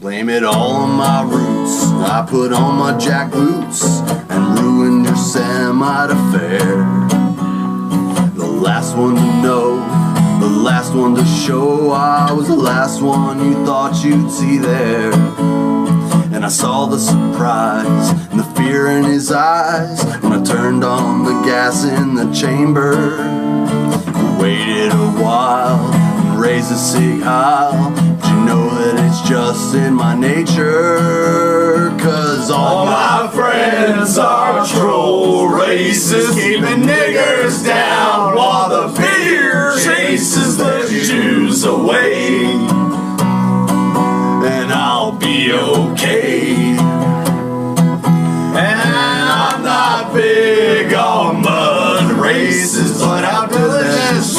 Blame it all on my roots. I put on my jack boots and ruined your Semite affair. The last one to know, the last one to show. I was the last one you thought you'd see there. And I saw the surprise and the fear in his eyes when I turned on the gas in the chamber. I waited a while and raised a cig Heil. But you know that it's just in my nature. Cause all my friends are troll racists, keeping niggers down while the fear chases the Jews away. And I'll be okay. And I'm not big on mud races, but I'm delicious.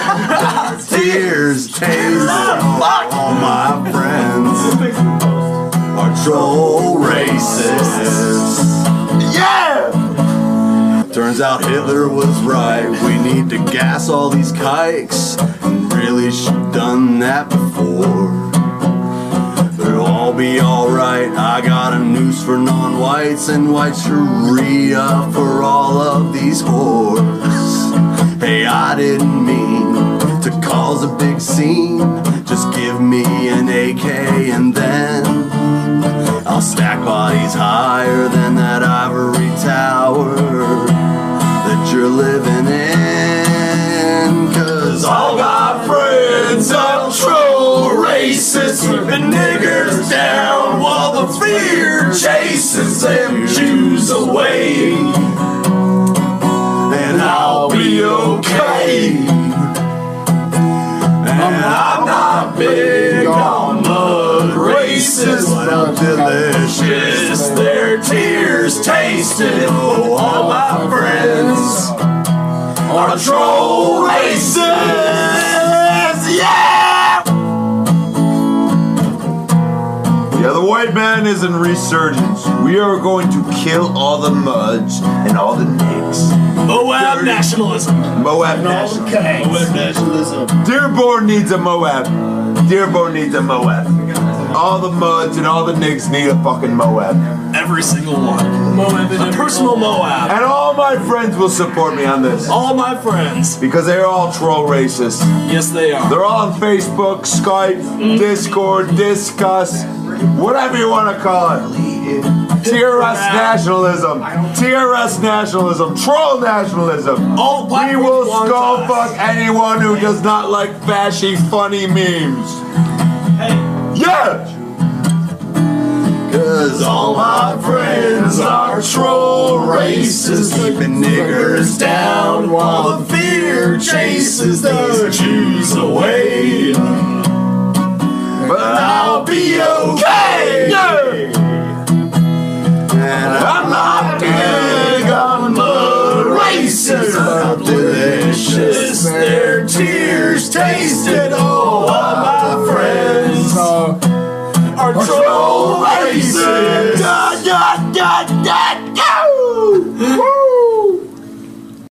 Tears tasting. All my friends are troll racists. Yeah! Turns out Hitler was right. We need to gas all these kikes, and really should have done that before. It'll all be alright. I got a noose for non-whites and white Sharia for all of these whores. Hey, I didn't mean to cause a big scene. Just give me an AK and then I'll stack bodies higher than that ivory tower that you're living in. Cause all my friends are troll racists, keeping niggers down while the fear chases them Jews away. And I'll be okay. And I'm not big on mud racists, but I'm delicious. Their tears tasted. Oh, all my friends are troll racists. Yeah! Yeah, the white man is in resurgence. We are going to kill all the muds and all the nicks. Moab nationalism. Moab nationalism. Moab nationalism. Dearborn needs a Moab. Dearborn needs a Moab. All the muds and all the nicks need a fucking Moab. Every single one. Moab and a personal Moab. And all my friends will support me on this. All my friends. Because they're all troll racists. Yes, they are. They're all on Facebook, Skype, Discord, Discuss, whatever you want to call it. TRS nationalism. TRS nationalism. Troll nationalism. We will skull fuck anyone who does not like fashy, funny memes. Yeah! Cause all my friends are troll racists, keeping niggers down while the fear chases the Jews away. But I'll be okay. Yeah. And I'm not big on mud racists, but I'm delicious. Their tears tasted.